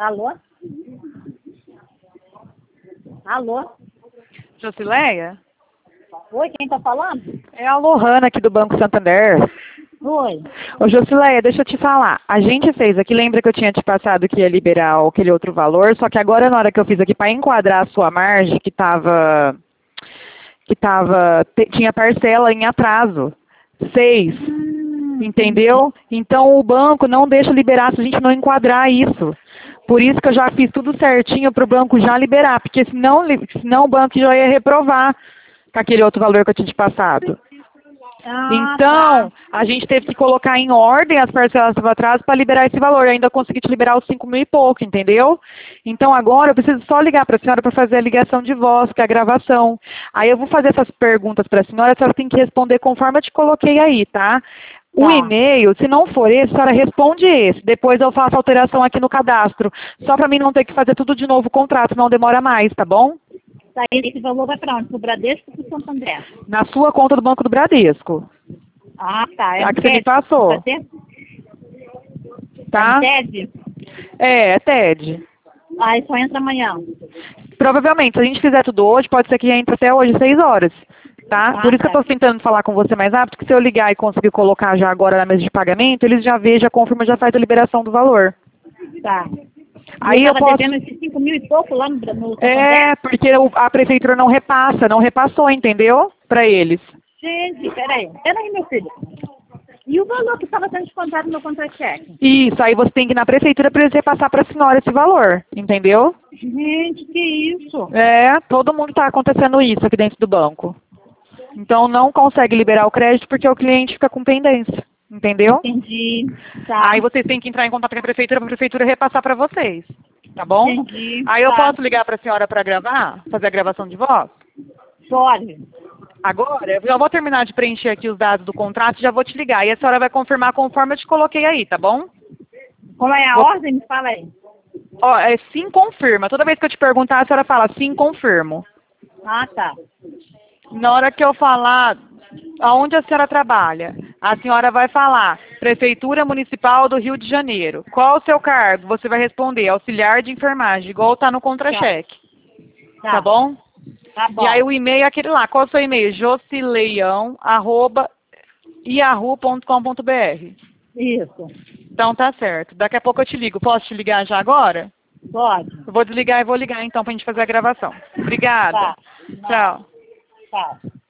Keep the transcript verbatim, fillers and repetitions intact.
Alô? Alô? Josileia? Oi, quem tá falando? É a Lohana aqui do Banco Santander. Oi. Ô Josileia, deixa eu te falar. A gente fez aqui, lembra que eu tinha te passado que ia liberar aquele outro valor, só que agora na hora que eu fiz aqui para enquadrar a sua margem, que tava, que tava, te- tinha parcela em atraso. Seis. Hum, Entendeu? Então o banco não deixa liberar se a gente não enquadrar isso. Por isso que eu já fiz tudo certinho para o banco já liberar, porque senão, li- senão o banco já ia reprovar com aquele outro valor que eu tinha te passado. Ah, Então, tá. a gente teve que colocar em ordem as parcelas que estavam atrás para liberar esse valor. Eu ainda consegui te liberar os cinco mil e pouco, entendeu? Então agora eu preciso só ligar para a senhora para fazer a ligação de voz, que é a gravação. Aí eu vou fazer essas perguntas para a senhora, a senhora tem que responder conforme eu te coloquei aí, tá? O Tá. e-mail, se não for esse, a senhora responde esse. Depois eu faço a alteração aqui no cadastro. Só para mim não ter que fazer tudo de novo o contrato, senão demora mais, tá bom? Tá, esse valor vai pra onde? Pro Bradesco ou pro Santo André? Na sua conta do Banco do Bradesco. Ah, tá. É A um que você me TED? passou, Bradesco? É um tá? TED? É, é T E D. Ah, só entra amanhã. Provavelmente, se a gente fizer tudo hoje, pode ser que entre até hoje, seis horas. Tá? Ah, Por isso que eu tá. estou tentando falar com você mais rápido, que se eu ligar e conseguir colocar já agora na mesa de pagamento, eles já vê, já confirma, já faz a liberação do valor. Tá. Aí eu eu tava posso... devendo esses cinco mil e pouco lá no, no Santo André? É, porque o- a prefeitura não repassa, não repassou, entendeu? Para eles. Gente, peraí. Peraí, meu filho. E o valor que estava sendo descontado no meu contra-cheque? Isso, aí você tem que ir na prefeitura para eles repassar para a senhora esse valor, entendeu? Gente, que isso? É, todo mundo está acontecendo isso aqui dentro do banco. Então não consegue liberar o crédito porque o cliente fica com pendência, entendeu? Entendi. Tá. Aí vocês têm que entrar em contato com a prefeitura para a prefeitura repassar para vocês, tá bom? Entendi. Aí eu Tá. posso ligar para a senhora para gravar, fazer a gravação de voz? Pode. Agora, eu já vou terminar de preencher aqui os dados do contrato e já vou te ligar. E a senhora vai confirmar conforme eu te coloquei aí, tá bom? Como é a Vou- ordem? Me fala aí. Ó, é sim, confirma. Toda vez que eu te perguntar, a senhora fala sim, confirmo. Ah, tá. Na hora que eu falar aonde a senhora trabalha, a senhora vai falar Prefeitura Municipal do Rio de Janeiro. Qual o seu cargo? Você vai responder auxiliar de enfermagem, igual tá no contra-cheque. Tá. Tá bom? Tá bom. E aí o e-mail é aquele lá. Qual é o seu e-mail? josileião arroba yahoo ponto com ponto br. Isso. Então tá certo. Daqui a pouco eu te ligo. Posso te ligar já agora? Pode. Eu vou desligar e vou ligar então pra gente fazer a gravação. Obrigada. Tá. Tchau. Tá.